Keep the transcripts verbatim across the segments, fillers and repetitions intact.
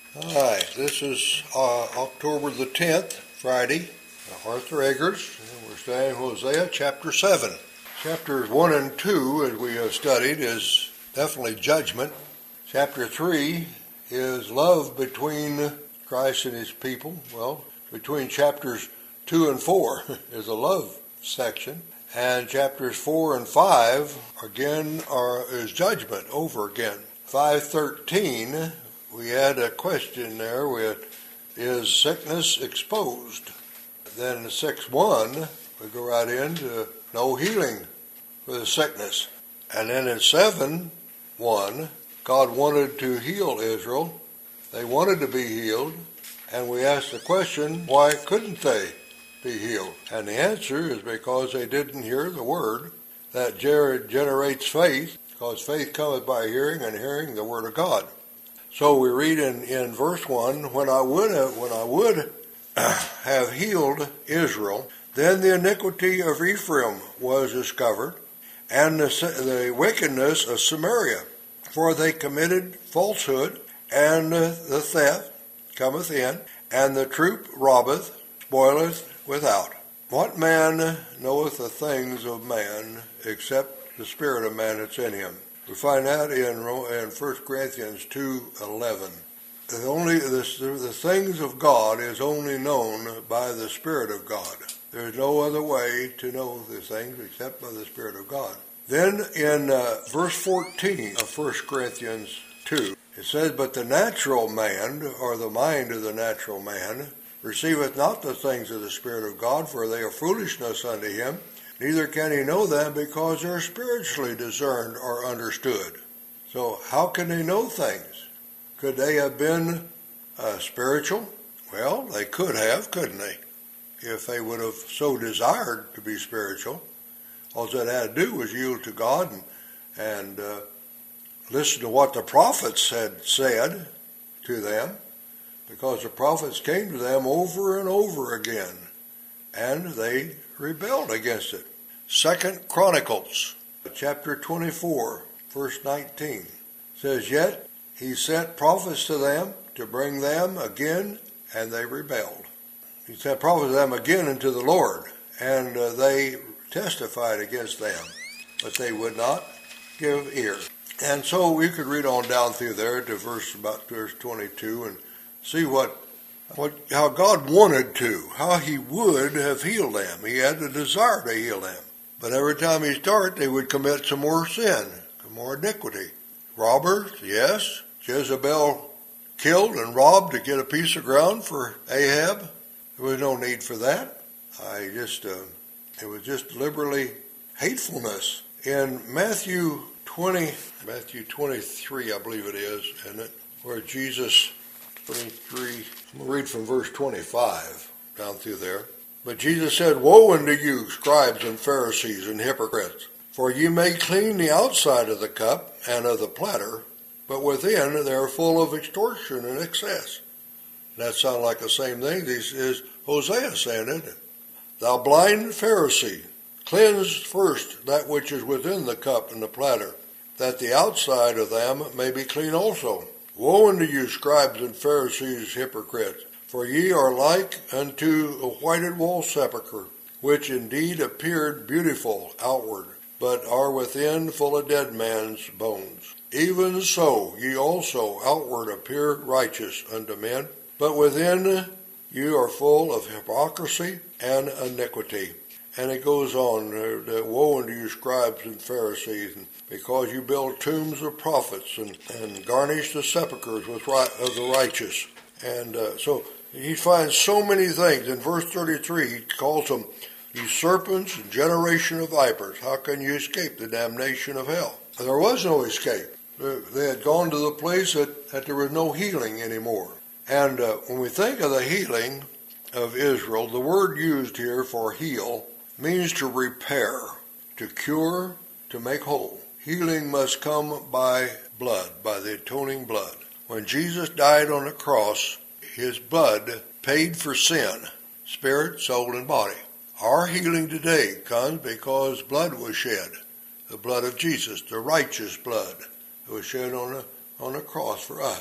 All right, this is uh, October the tenth, Friday. Arthur Eggers, and we're studying Hosea chapter seven. Chapters one and two, as we have studied, is definitely judgment. Chapter three is love between Christ and his people. Well, between chapters two and four is a love section. And chapters four and five, again, are is judgment over again. five thirteen, we had a question there with, is sickness exposed? Then in six one, we go right into no healing for the sickness. And then in seven one, God wanted to heal Israel. They wanted to be healed. And we asked the question, why couldn't they be healed? And the answer is because they didn't hear the word that generates faith, because faith cometh by hearing, and hearing the word of God. So we read in, in verse one, when I would have, when I would have healed Israel, then the iniquity of Ephraim was discovered, and the, the wickedness of Samaria. For they committed falsehood, and the theft cometh in, and the troop robbeth, spoileth without. What man knoweth the things of man, except the spirit of man that's in him? We find that in in First Corinthians two eleven. The only the, the things of God is only known by the Spirit of God. There's no other way to know the things except by the Spirit of God. Then in uh, verse fourteen of First Corinthians two, it says, but the natural man, or the mind of the natural man, receiveth not the things of the Spirit of God, for they are foolishness unto him. Neither can he know them, because they are spiritually discerned or understood. So how can they know things? Could they have been uh, spiritual? Well, they could have, couldn't they? If they would have so desired to be spiritual. All that had to do was yield to God and, and uh, listen to what the prophets had said to them, because the prophets came to them over and over again, and they rebelled against it. Second Chronicles, chapter twenty-four, verse nineteen, says, yet he sent prophets to them to bring them again, and they rebelled. He sent prophets to them again unto the Lord, and uh, they testified against them, but they would not give ear. And so we could read on down through there to verse about verse twenty-two and see what what how God wanted to, how he would have healed them. He had the desire to heal them. But every time he started, they would commit some more sin, some more iniquity. Robbers, yes. Jezebel killed and robbed to get a piece of ground for Ahab. There was no need for that. I just, uh, it was just deliberately hatefulness. In Matthew twenty, Matthew twenty-three, I believe it is, isn't it? Where Jesus, twenty-three, I'm going to read from verse twenty-five down through there. But Jesus said, woe unto you, scribes and Pharisees and hypocrites, for ye may clean the outside of the cup and of the platter, but within they are full of extortion and excess. That sounds like the same thing this is Hosea saying, isn't it? Thou blind Pharisee, cleanse first that which is within the cup and the platter, that the outside of them may be clean also. Woe unto you, scribes and Pharisees, hypocrites, for ye are like unto a whited wool sepulchre, which indeed appeared beautiful outward, but are within full of dead man's bones. Even so ye also outward appear righteous unto men, but within you are full of hypocrisy and iniquity. And it goes on, uh, woe unto you, scribes and Pharisees, because you build tombs of prophets and, and garnish the sepulchres with right, of the righteous. And uh, so he finds so many things. In verse thirty-three, he calls them, you serpents and generation of vipers, how can you escape the damnation of hell? There was no escape. They had gone to the place that, that there was no healing anymore. And uh, when we think of the healing of Israel, the word used here for heal means to repair, to cure, to make whole. Healing must come by blood, by the atoning blood. When Jesus died on the cross, his blood paid for sin, spirit, soul, and body. Our healing today comes because blood was shed, the blood of Jesus, the righteous blood that was shed on the, on the cross for us.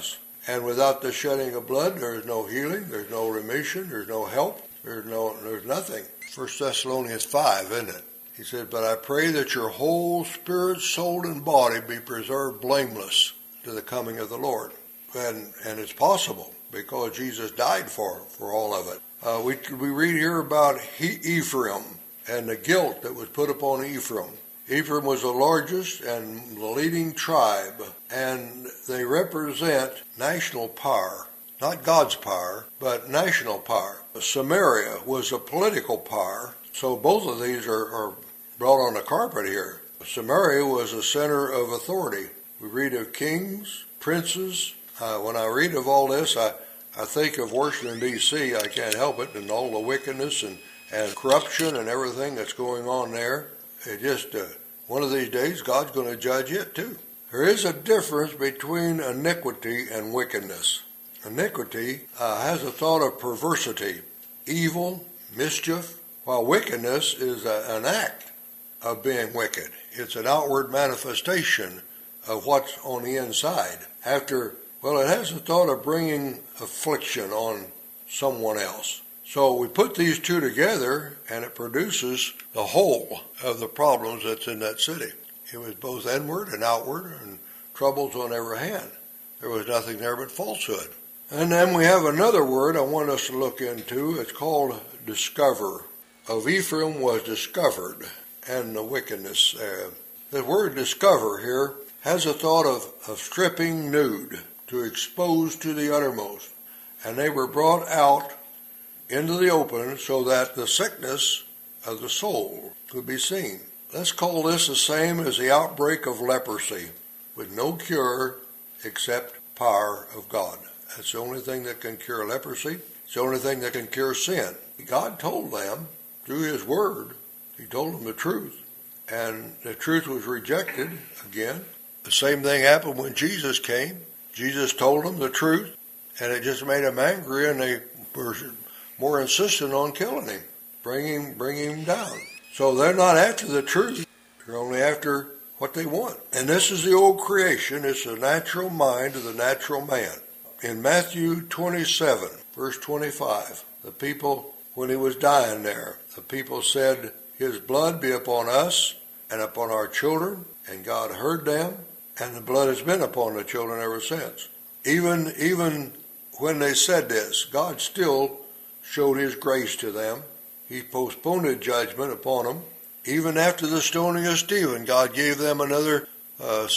And without the shedding of blood, there is no healing, there's no remission, there's no help, there's no, there's nothing. First Thessalonians five, isn't it? He said, but I pray that your whole spirit, soul, and body be preserved blameless to the coming of the Lord. And and it's possible because Jesus died for, for all of it. Uh, we, we read here about he, Ephraim and the guilt that was put upon Ephraim. Ephraim was the largest and the leading tribe, and they represent national power. Not God's power, but national power. Samaria was a political power, so both of these are, are brought on the carpet here. Samaria was a center of authority. We read of kings, princes. Uh, when I read of all this, I, I think of Washington, D C I can't help it, and all the wickedness and, and corruption and everything that's going on there. It just, uh, one of these days, God's going to judge it too. There is a difference between iniquity and wickedness. Iniquity uh, has a thought of perversity, evil, mischief, while wickedness is a, an act of being wicked. It's an outward manifestation of what's on the inside. After, well, it has the thought of bringing affliction on someone else. So we put these two together, and it produces the whole of the problems that's in that city. It was both inward and outward, and troubles on every hand. There was nothing there but falsehood. And then we have another word I want us to look into. It's called discover. Of Ephraim was discovered, and the wickedness there. The word discover here has a thought of, of stripping nude, to expose to the uttermost. And they were brought out into the open so that the sickness of the soul could be seen. Let's call this the same as the outbreak of leprosy, with no cure except power of God. That's the only thing that can cure leprosy. It's the only thing that can cure sin. God told them through his word, he told them the truth, and the truth was rejected again. The same thing happened when Jesus came. Jesus told them the truth, and it just made them angry, and they were more insistent on killing him, bringing, bringing him down. So they're not after the truth. They're only after what they want. And this is the old creation. It's the natural mind of the natural man. In Matthew twenty-seven, verse twenty-five, the people, when he was dying there, the people said, his blood be upon us and upon our children. And God heard them, and the blood has been upon the children ever since. Even, even when they said this, God still showed his grace to them. He postponed judgment upon them. Even after the stoning of Stephen, God gave them another uh,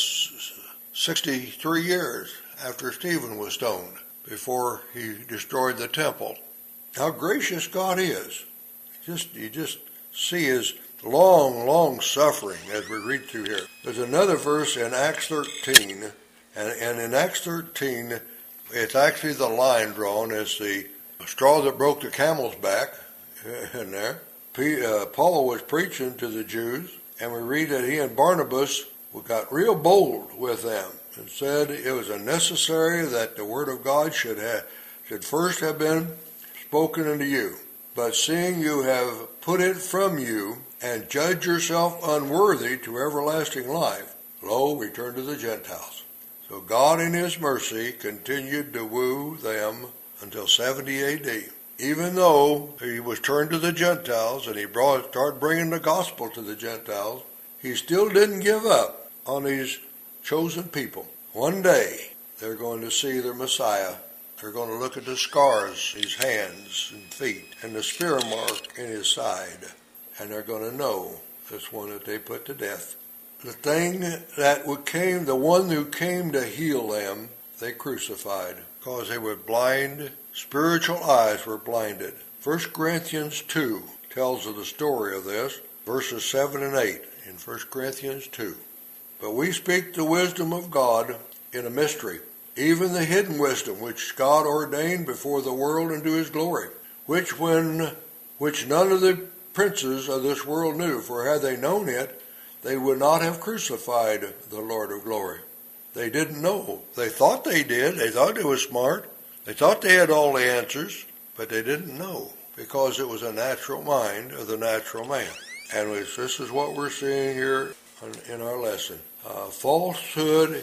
sixty-three years after Stephen was stoned, before he destroyed the temple. How gracious God is. Just you just see his long, long suffering as we read through here. There's another verse in Acts thirteen, and, and in Acts thirteen, it's actually the line drawn as the straw that broke the camel's back in there. Uh, Paul was preaching to the Jews, and we read that he and Barnabas got real bold with them and said it was unnecessary that the word of God should have, should first have been spoken unto you. But seeing you have put it from you, and judge yourself unworthy to everlasting life, lo, return to the Gentiles. So God in his mercy continued to woo them until seventy A D. Even though he was turned to the Gentiles and he brought, started bringing the gospel to the Gentiles, he still didn't give up on these chosen people. One day, they're going to see their Messiah. They're going to look at the scars, his hands and feet, and the spear mark in his side. And they're going to know this one that they put to death. The thing that came, the one who came to heal them, they crucified because they were blind. Spiritual eyes were blinded. First Corinthians two tells of the story of this, verses seven and eight in First Corinthians two. But we speak the wisdom of God in a mystery, even the hidden wisdom which God ordained before the world unto his glory, which when which none of the princes of this world knew, for had they known it, they would not have crucified the Lord of glory. They didn't know. They thought they did. They thought they were smart. They thought they had all the answers, but they didn't know, because it was a natural mind of the natural man. And this is what we're seeing here in our lesson. Uh, falsehood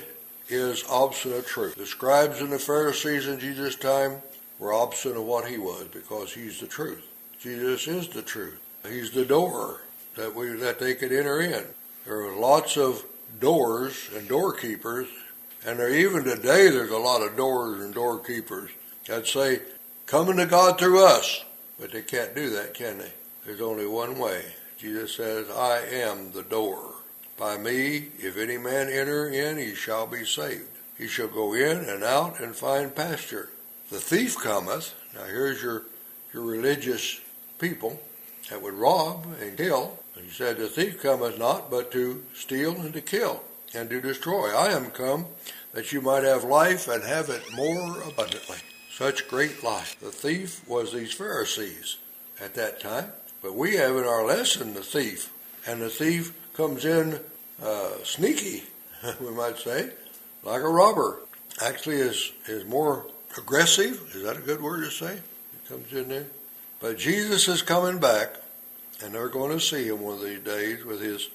is opposite of truth. The scribes and the Pharisees in Jesus' time were opposite of what he was, because he's the truth. Jesus is the truth. He's the door that we that they could enter in. There are lots of doors and doorkeepers, and there even today there's a lot of doors and doorkeepers that say, come into God through us. But they can't do that, can they? There's only one way. Jesus says, I am the door. By me, if any man enter in, he shall be saved. He shall go in and out and find pasture. The thief cometh. Now here's your, your religious people that would rob and kill. He said, the thief cometh not but to steal and to kill and to destroy. I am come that you might have life and have it more abundantly. Such great life. The thief was these Pharisees at that time. But we have in our lesson the thief. And the thief comes in uh, sneaky, we might say, like a robber. Actually is, is more aggressive. Is that a good word to say? He comes in there. But Jesus is coming back, and they're going to see him one of these days with his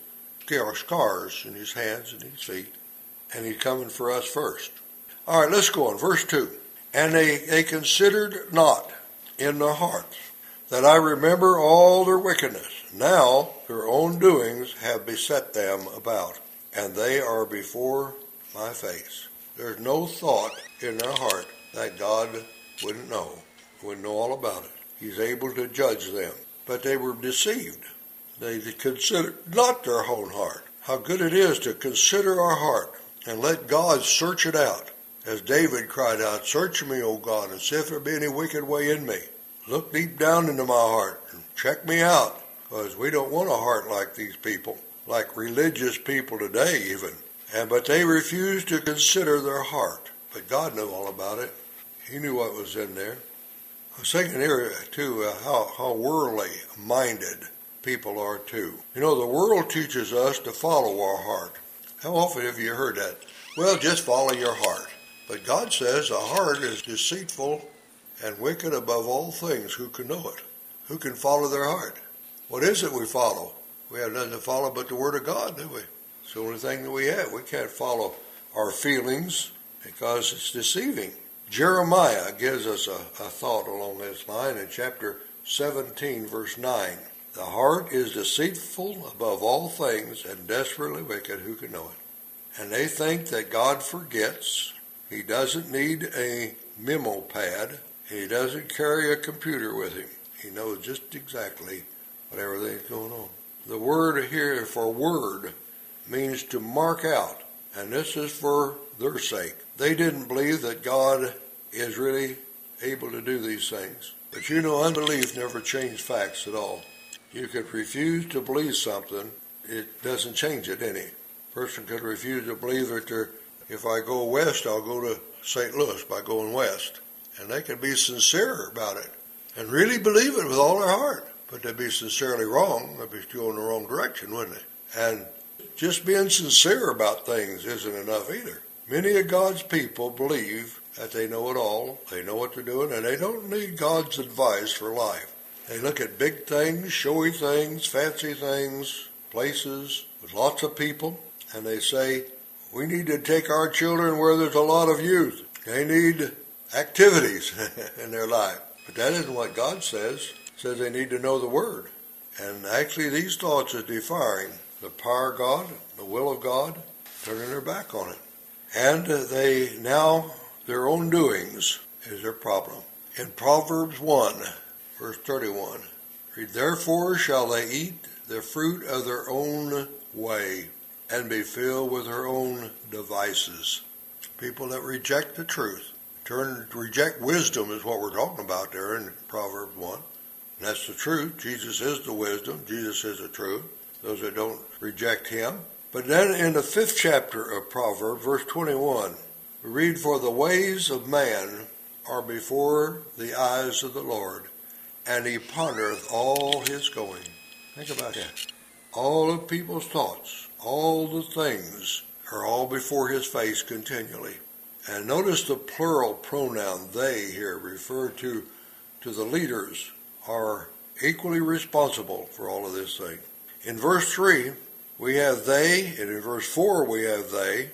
scars in his hands and his feet. And he's coming for us first. All right, let's go on. Verse two. And they, they considered not in their hearts that I remember all their wickedness. Now their own doings have beset them about, and they are before my face. There's no thought in their heart that God wouldn't know, wouldn't know all about it. He's able to judge them. But they were deceived. They considered not their own heart. How good it is to consider our heart and let God search it out. As David cried out, search me, O God, and see if there be any wicked way in me. Look deep down into my heart and check me out, because we don't want a heart like these people, like religious people today even. And but they refused to consider their heart. But God knew all about it. He knew what was in there. I was thinking here, too, uh, how, how worldly-minded people are, too. You know, the world teaches us to follow our heart. How often have you heard that? Well, just follow your heart. But God says a heart is deceitful and wicked above all things. Who can know it? Who can follow their heart? What is it we follow? We have nothing to follow but the Word of God, do we? It's the only thing that we have. We can't follow our feelings because it's deceiving. Jeremiah gives us a, a thought along this line in chapter seventeen, verse nine. The heart is deceitful above all things and desperately wicked. Who can know it? And they think that God forgets. He doesn't need a memo pad. He doesn't carry a computer with him. He knows just exactly what everything's going on. The word here for word means to mark out. And this is for their sake. They didn't believe that God is really able to do these things. But you know, unbelief never changed facts at all. You could refuse to believe something, it doesn't change it any. A person could refuse to believe that they're, if I go west, I'll go to Saint Louis by going west. And they could be sincere about it and really believe it with all their heart. But they'd be sincerely wrong. They'd be going the wrong direction, wouldn't they? And just being sincere about things isn't enough either. Many of God's people believe that they know it all, they know what they're doing, and they don't need God's advice for life. They look at big things, showy things, fancy things, places with lots of people, and they say, we need to take our children where there's a lot of youth. They need activities in their life. But that isn't what God says. It says they need to know the Word. And actually these thoughts are defying the power of God, the will of God, turning their back on it. And they now, their own doings is their problem. In Proverbs one, verse thirty-one, read, therefore shall they eat the fruit of their own way and be filled with their own devices. People that reject the truth, turn reject wisdom is what we're talking about there in Proverbs one. And that's the truth. Jesus is the wisdom. Jesus is the truth. Those that don't reject him. But then in the fifth chapter of Proverbs, verse twenty-one, we read, for the ways of man are before the eyes of the Lord, and he pondereth all his going. Think about that. All of people's thoughts, all the things are all before his face continually. And notice the plural pronoun they here refer to, to the leaders are equally responsible for all of this thing. In verse three, we have they, and in verse four we have they.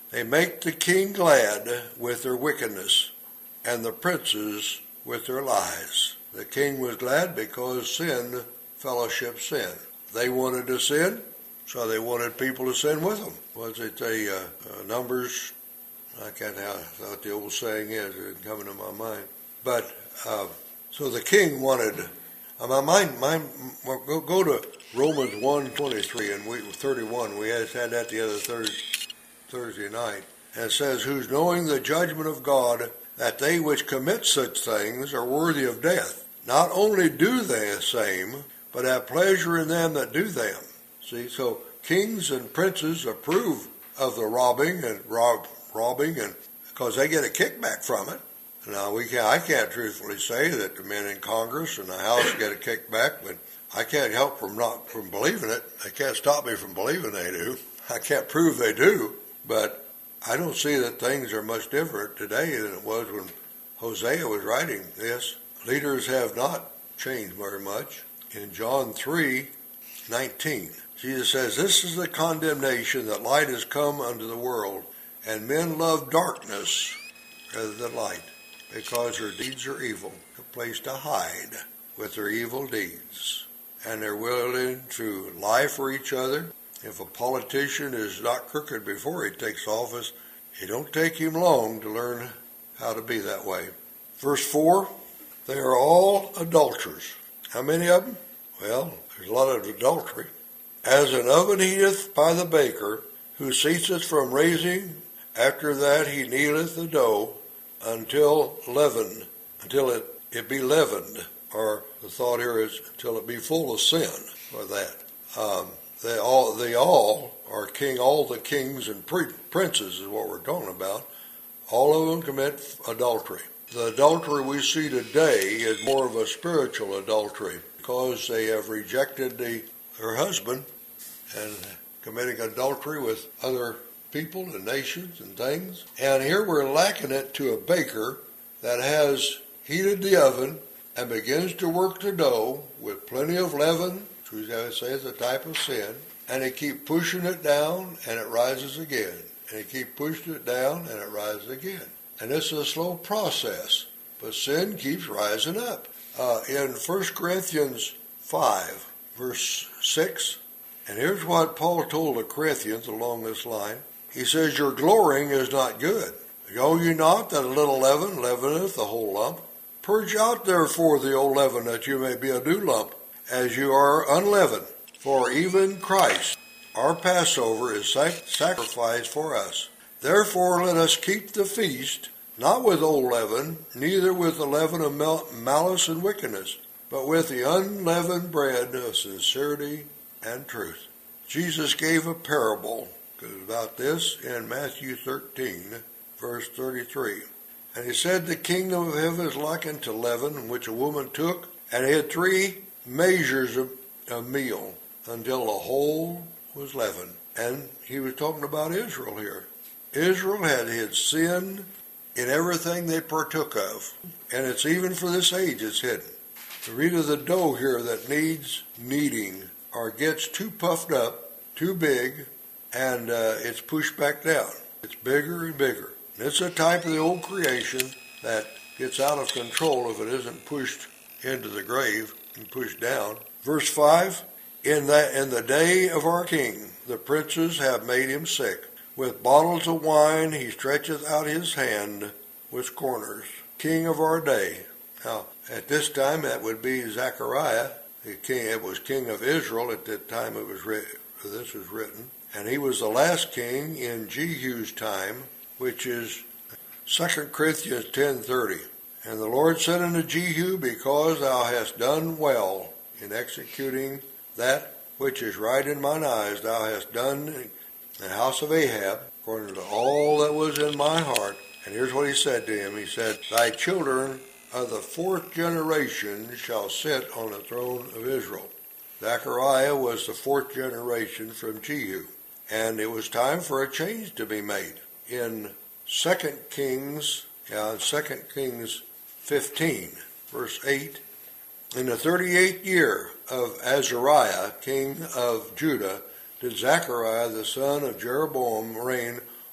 They make the king glad with their wickedness, and the princes with their lies. The king was glad because sin, fellowship sin. They wanted to sin, so they wanted people to sin with them. Was it a uh, uh, Numbers? I can't know what the old saying is. It didn't come into my mind. But, uh, so the king wanted, uh, my mind, my, go, go to Romans one twenty-three and we, thirty-one. We had, had that the other Thursday, Thursday night. And it says, who's knowing the judgment of God, that they which commit such things are worthy of death. Not only do they the same, but have pleasure in them that do them. See, so kings and princes approve of the robbing and rob, robbing, and because they get a kickback from it. Now we can I can't truthfully say that the men in Congress and the House get a kickback, but I can't help from not from believing it. They can't stop me from believing they do. I can't prove they do, but I don't see that things are much different today than it was when Hosea was writing this. Leaders have not changed very much. In John three nineteen, Jesus says, this is the condemnation that light has come unto the world, and men love darkness rather than light, because their deeds are evil, a place to hide with their evil deeds. And they're willing to lie for each other. If a politician is not crooked before he takes office, it don't take him long to learn how to be that way. Verse four, they are all adulterers. How many of them? Well, there's a lot of adultery. As an oven heateth by the baker, who ceaseth from raising, after that he kneadeth the dough, until leavened, until it, it be leavened, or the thought here is until it be full of sin, or that. Um, they all they all are king, all the kings and pre- princes is what we're talking about. All of them commit adultery. The adultery we see today is more of a spiritual adultery, because they have rejected the, their husband and committing adultery with other people and nations and things. And here we're lacking it to a baker that has heated the oven and begins to work the dough with plenty of leaven, which we say is a type of sin, and he keep pushing it down and it rises again. And he keep pushing it down and it rises again. And this is a slow process, but sin keeps rising up. Uh, in First Corinthians five, verse six, and here's what Paul told the Corinthians along this line. He says, your glorying is not good. Know ye not that a little leaven leaveneth the whole lump? Purge out therefore the old leaven, that you may be a new lump, as you are unleavened. For even Christ, our Passover, is sac- sacrificed for us. Therefore let us keep the feast, not with old leaven, neither with the leaven of mal- malice and wickedness, but with the unleavened bread of sincerity and truth. Jesus gave a parable about this in Matthew thirteen, verse thirty-three. And he said, the kingdom of heaven is likened to leaven, which a woman took, and had three measures of, of meal, until the whole was leavened. And he was talking about Israel here. Israel had hid sin in everything they partook of. And it's even for this age it's hidden. The read of the dough here that needs kneading or gets too puffed up, too big, and uh, it's pushed back down. It's bigger and bigger. And it's a type of the old creation that gets out of control if it isn't pushed into the grave and pushed down. Verse five, in, that, in the day of our king, the princes have made him sick. With bottles of wine he stretcheth out his hand with corners. King of our day. Now, at this time, that would be Zechariah. The king, it was king of Israel at the time it was written, this was written. And he was the last king in Jehu's time, which is Second Corinthians ten thirty. And the Lord said unto Jehu, because thou hast done well in executing that which is right in mine eyes, thou hast done in the house of Ahab, according to all that was in my heart. And here's what he said to him. He said, thy children of the fourth generation shall sit on the throne of Israel. Zechariah was the fourth generation from Jehu. And it was time for a change to be made. In Second Kings, yeah, Second Kings fifteen, verse eight, in the thirty-eighth year of Azariah, king of Judah, did Zechariah the son of Jeroboam reign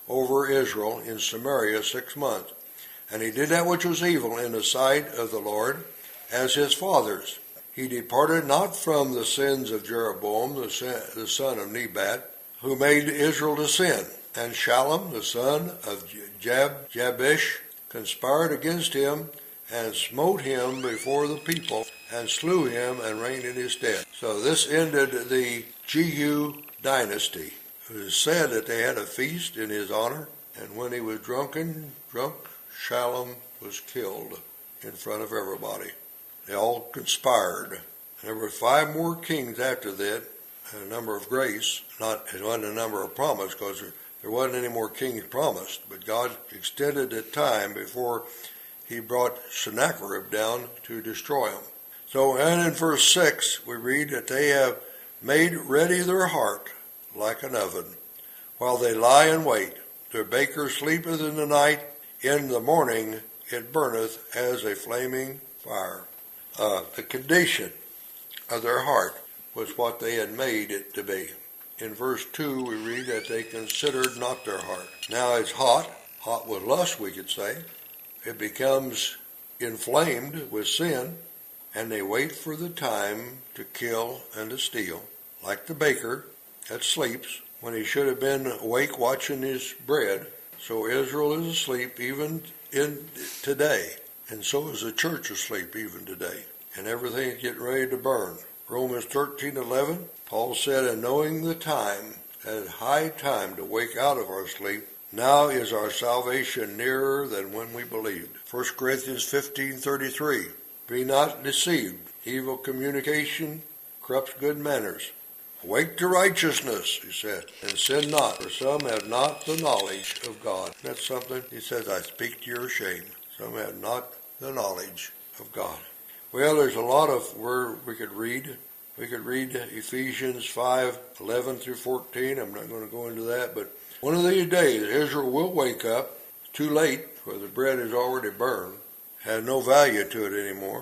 over Israel in Samaria six months. And he did that which was evil in the sight of the Lord, as his fathers. He departed not from the sins of Jeroboam, the son of Nebat, who made Israel to sin. And Shallum, the son of Jab, Jabesh, conspired against him, and smote him before the people, and slew him, and reigned in his stead. So this ended the Jehu dynasty. It is said that they had a feast in his honor, and when he was drunken, drunk, Shallum was killed in front of everybody. They all conspired. There were five more kings after that, a number of grace. Not, it wasn't a number of promise, because there, there wasn't any more kings promised, but God extended the time before he brought Sennacherib down to destroy them. So, and in verse six, we read that they have made ready their heart like an oven, while they lie in wait. Their baker sleepeth in the night, in the morning it burneth as a flaming fire. Uh, the condition of their heart was what they had made it to be. In verse two, we read that they considered not their heart. Now it's hot, hot with lust, we could say. It becomes inflamed with sin, and they wait for the time to kill and to steal, like the baker that sleeps when he should have been awake watching his bread. So Israel is asleep even in today, and so is the church asleep even today, and everything's getting ready to burn. Romans thirteen eleven, Paul said, and knowing the time, that it is high time to wake out of our sleep, now is our salvation nearer than when we believed. First Corinthians fifteen thirty-three, be not deceived, evil communication corrupts good manners. Awake to righteousness, he said, and sin not, for some have not the knowledge of God. That's something, he says, I speak to your shame. Some have not the knowledge of God. Well, there's a lot of where we could read. We could read Ephesians five eleven through fourteen. I'm not going to go into that, but one of these days, Israel will wake up. Too late, for the bread is already burned, has no value to it anymore.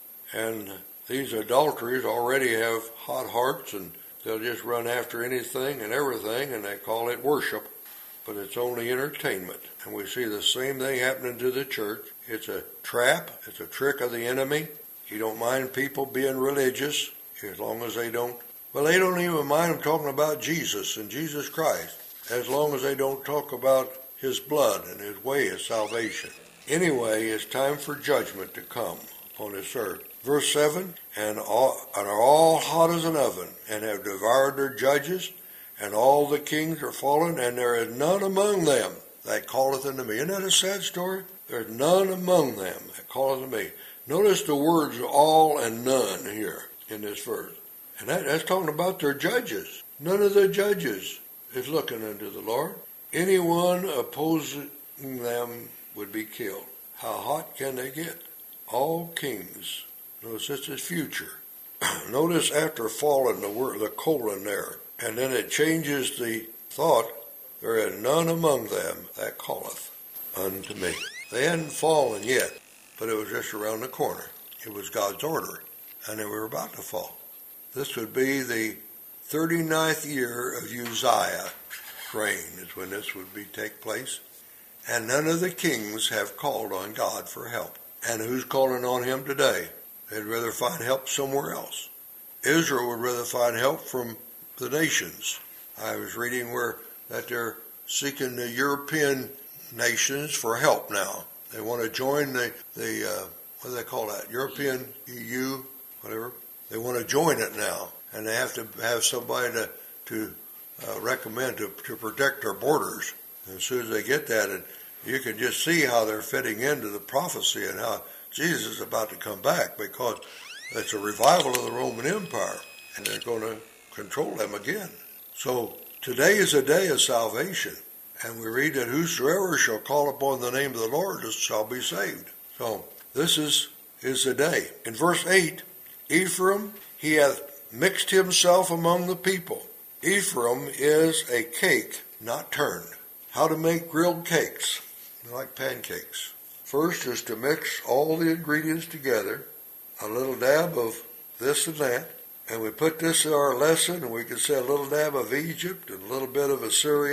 And these adulteries already have hot hearts, and they'll just run after anything and everything, and they call it worship. But it's only entertainment. And we see the same thing happening to the church. It's a trap. It's a trick of the enemy. He don't mind people being religious, as long as they don't. Well, they don't even mind them talking about Jesus and Jesus Christ, as long as they don't talk about his blood and his way of salvation. Anyway, it's time for judgment to come upon this earth. Verse seven, and, all, and are all hot as an oven, and have devoured their judges, and all the kings are fallen, and there is none among them that calleth unto me. Isn't that a sad story? There's none among them that calleth unto me. Notice the words all and none here in this verse. And that, that's talking about their judges. None of the judges is looking unto the Lord. Anyone opposing them would be killed. How hot can they get? All kings. Notice this is future. Notice after fallen, the word, the colon there. And then it changes the thought, there is none among them that calleth unto me. They hadn't fallen yet, but it was just around the corner. It was God's order, and they were about to fall. This would be the thirty-ninth year of Uzziah reign is when this would be take place. And none of the kings have called on God for help. And who's calling on him today? They'd rather find help somewhere else. Israel would rather find help from the nations. I was reading where that they're seeking the European nations for help now. They want to join the, the uh, what do they call that? European, E U, whatever. They want to join it now. And they have to have somebody to, to uh, recommend to, to protect their borders. And as soon as they get that, and you can just see how they're fitting into the prophecy and how Jesus is about to come back, because it's a revival of the Roman Empire, and they're going to control them again. So today is a day of salvation, and we read that whosoever shall call upon the name of the Lord shall be saved. So this is, is the day. In verse eight, Ephraim, he hath mixed himself among the people. Ephraim is a cake not turned. How to make grilled cakes, like pancakes. First is to mix all the ingredients together, a little dab of this and that, and we put this in our lesson, and we can say a little dab of Egypt and a little bit of Assyria,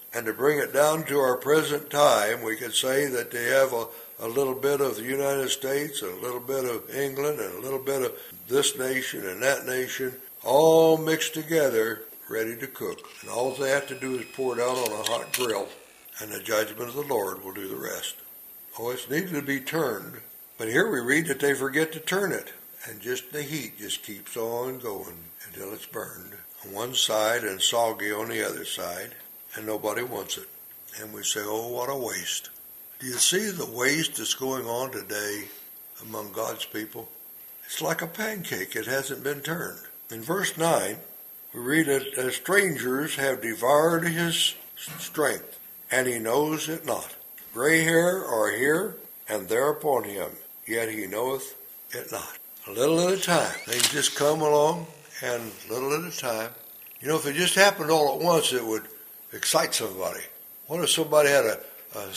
And to bring it down to our present time, we could say that they have a, a little bit of the United States, and a little bit of England, and a little bit of this nation and that nation, all mixed together, ready to cook. And all they have to do is pour it out on a hot grill, and the judgment of the Lord will do the rest. Oh, it's needed to be turned. But here we read that they forget to turn it, and just the heat just keeps on going until it's burned on one side and soggy on the other side, and nobody wants it. And we say, oh, what a waste. Do you see the waste that's going on today among God's people? It's like a pancake. It hasn't been turned. In verse nine, we read that as strangers have devoured his strength, and he knows it not. Gray hair are here and there upon him, yet he knoweth it not. A little at a time. Things just come along, and little at a time. You know, if it just happened all at once, it would excite somebody. What if somebody had a,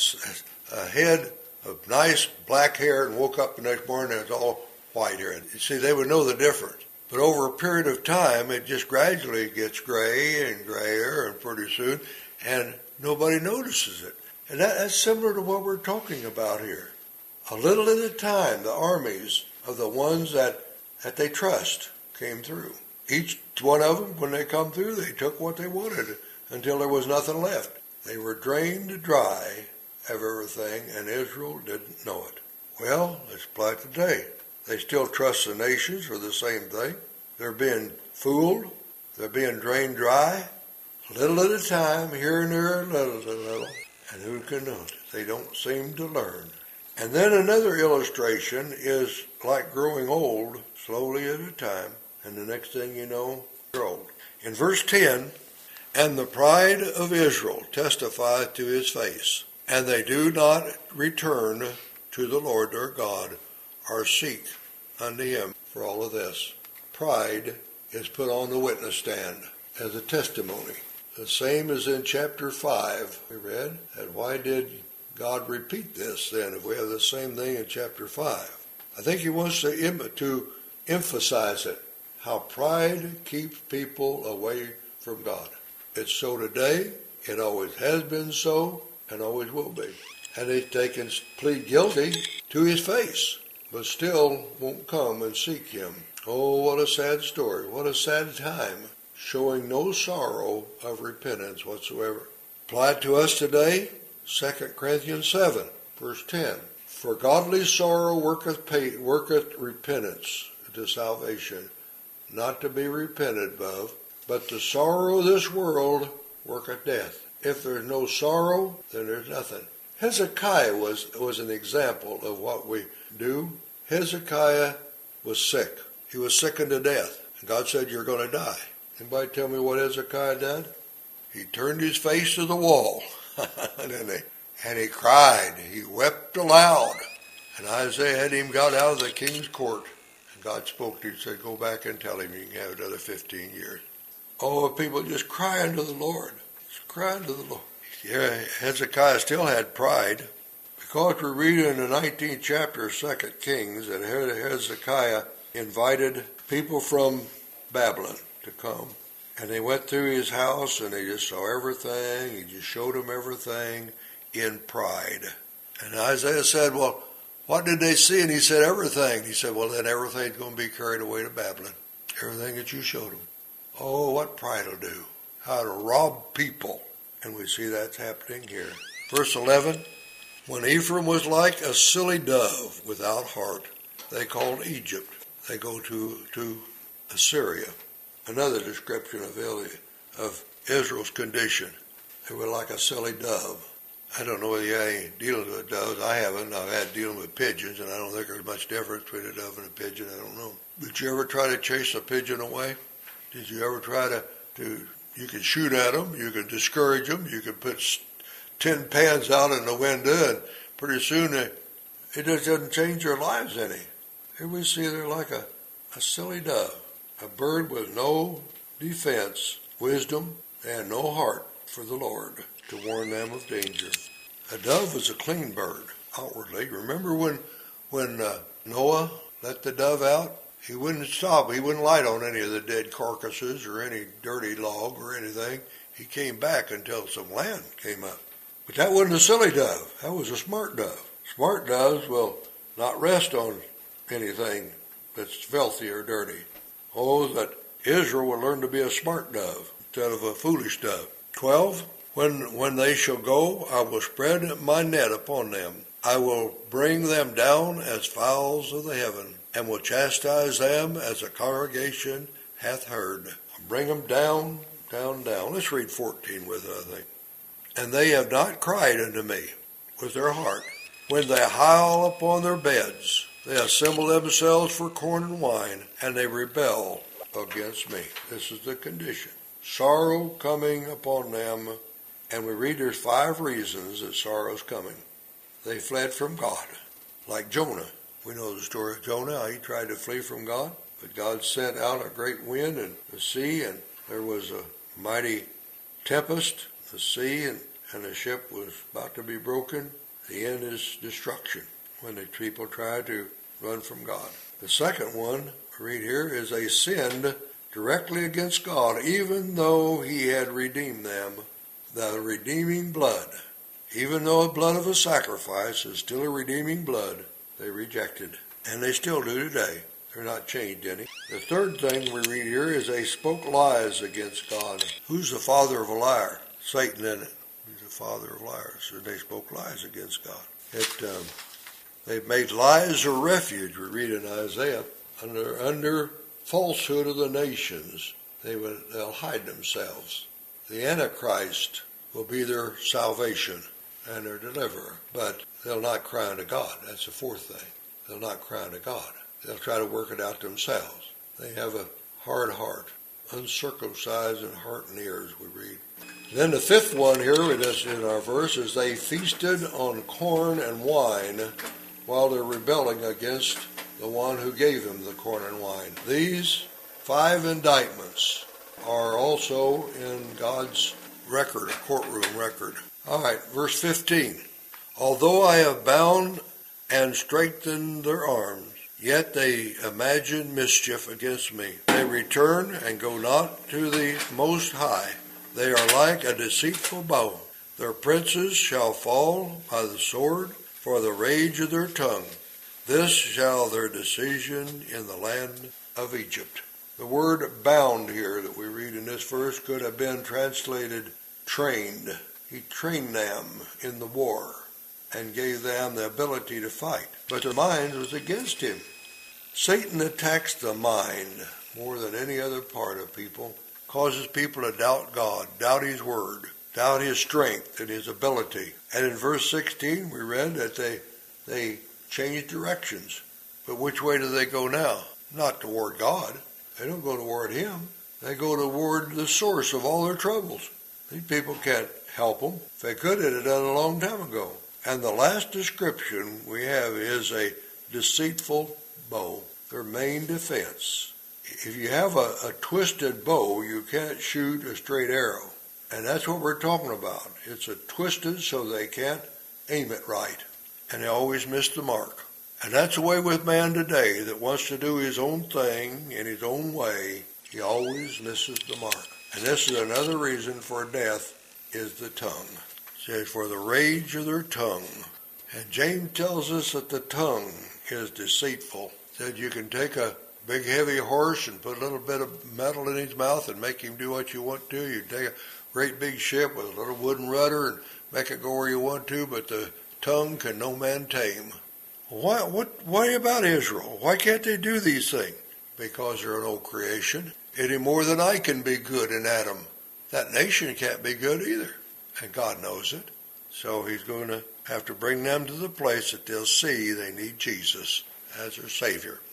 a, a head of nice black hair and woke up the next morning and it's all white hair? You see, they would know the difference. But over a period of time, it just gradually gets gray and grayer, and pretty soon, and nobody notices it. And that, that's similar to what we're talking about here. A little at a time, the armies of the ones that, that they trust came through. Each one of them, when they come through, they took what they wanted until there was nothing left. They were drained dry of everything, and Israel didn't know it. Well, let's apply it today. They still trust the nations for the same thing. They're being fooled. They're being drained dry. Little at a time, here and there, little at a little. And who can know it? They don't seem to learn. And then another illustration is like growing old, slowly at a time, and the next thing you know, you're old. In verse ten, and the pride of Israel testifieth to his face, and they do not return to the Lord their God, or seek unto him for all of this. Pride is put on the witness stand as a testimony. The same as in chapter five, we read. And why did God repeat this then if we have the same thing in chapter five? I think he wants to, em- to emphasize it, how pride keeps people away from God. It's so today, it always has been so, and always will be. And they, they can plead guilty to his face, but still won't come and seek him. Oh, what a sad story, what a sad time, showing no sorrow of repentance whatsoever. Applied to us today, Second Corinthians seven, verse ten. For godly sorrow worketh, pay, worketh repentance to salvation, not to be repented of, but the sorrow of this world worketh death. If there's no sorrow, then there's nothing. Hezekiah was, was an example of what we do. Hezekiah was sick. He was sickened to death. And God said, you're going to die. Anybody tell me what Hezekiah did? He turned his face to the wall, didn't he? And he cried. He wept aloud. And Isaiah had him got out of the king's court. And God spoke to him and said, go back and tell him you can have another fifteen years. Oh, people just crying to the Lord. Just crying to the Lord. Yeah, Hezekiah still had pride. Because we read in the nineteenth chapter of Second Kings that Hezekiah invited people from Babylon to come. And they went through his house and they just saw everything. He just showed them everything in pride. And Isaiah said, well, what did they see? And he said, everything. He said, well, then everything's going to be carried away to Babylon. Everything that you showed them. Oh, what pride will do. How to rob people. And we see that's happening here. Verse eleven, when Ephraim was like a silly dove without heart, they called Egypt. They go to, to Assyria. Another description of, of Israel's condition. They were like a silly dove. I don't know whether you had any dealings with doves. I haven't. I've had dealing with pigeons, and I don't think there's much difference between a dove and a pigeon. I don't know. Did you ever try to chase a pigeon away? Did you ever try to, to you can shoot at them, you can discourage them, you can put tin pans out in the window, and pretty soon it, it just doesn't change their lives any. Here we see they're like a, a silly dove, a bird with no defense, wisdom, and no heart for the Lord to warn them of danger. A dove was a clean bird outwardly. Remember when, when uh, Noah let the dove out? He wouldn't stop. He wouldn't light on any of the dead carcasses or any dirty log or anything. He came back until some land came up. But that wasn't a silly dove. That was a smart dove. Smart doves will not rest on anything that's filthy or dirty. Oh, that Israel will learn to be a smart dove instead of a foolish dove. Twelve, when, when they shall go, I will spread my net upon them. I will bring them down as fowls of the heaven, and will chastise them as a congregation hath heard. I'll bring them down, down, down. Let's read fourteen with it, I think. And they have not cried unto me with their heart. When they howl upon their beds, they assemble themselves for corn and wine, and they rebel against me. This is the condition. Sorrow coming upon them, and we read there's five reasons that sorrow's coming. They fled from God, like Jonah. We know the story of Jonah, how he tried to flee from God, but God sent out a great wind and the sea, and there was a mighty tempest, the sea, and, and the ship was about to be broken. The end is destruction when the people try to run from God. The second one, we read here, is they sinned directly against God, even though he had redeemed them. The redeeming blood, even though the blood of a sacrifice is still a redeeming blood, they rejected. And they still do today. They're not changed any. The third thing we read here is they spoke lies against God. Who's the father of a liar? Satan, isn't it? He's the father of liars. And they spoke lies against God. It, um, they've made lies a refuge, we read in Isaiah. Under, under falsehood of the nations, they will, they'll hide themselves. The Antichrist will be their salvation and their deliverer, but they'll not cry unto God. That's the fourth thing. They'll not cry unto God. They'll try to work it out themselves. They have a hard heart, uncircumcised in heart and ears, we read. Then the fifth one here with us in our verse is they feasted on corn and wine while they're rebelling against the one who gave them the corn and wine. These five indictments are also in God's record, a courtroom record. All right, verse fifteen. Although I have bound and strengthened their arms, yet they imagine mischief against me. They return and go not to the Most High. They are like a deceitful bow. Their princes shall fall by the sword for the rage of their tongue. This shall their decision in the land of Egypt. The word bound here that we read in this verse could have been translated trained. He trained them in the war and gave them the ability to fight. But their mind was against him. Satan attacks the mind more than any other part of people, causes people to doubt God, doubt his word, doubt his strength and his ability. And in verse sixteen we read that they, they changed directions. But which way do they go now? Not toward God. They don't go toward him. They go toward the source of all their troubles. These people can't help them. If they could, they'd have done it a long time ago. And the last description we have is a deceitful bow, their main defense. If you have a, a twisted bow, you can't shoot a straight arrow. And that's what we're talking about. It's a twisted so they can't aim it right. And they always miss the mark. And that's the way with man today that wants to do his own thing in his own way. He always misses the mark. And this is another reason for death is the tongue. It says, for the rage of their tongue. And James tells us that the tongue is deceitful. He said you can take a big heavy horse and put a little bit of metal in his mouth and make him do what you want to. You take a great big ship with a little wooden rudder and make it go where you want to, but the tongue can no man tame. Why, what, why about Israel? Why can't they do these things? Because they're an old creation. Any more than I can be good in Adam. That nation can't be good either. And God knows it. So he's going to have to bring them to the place that they'll see they need Jesus as their Savior.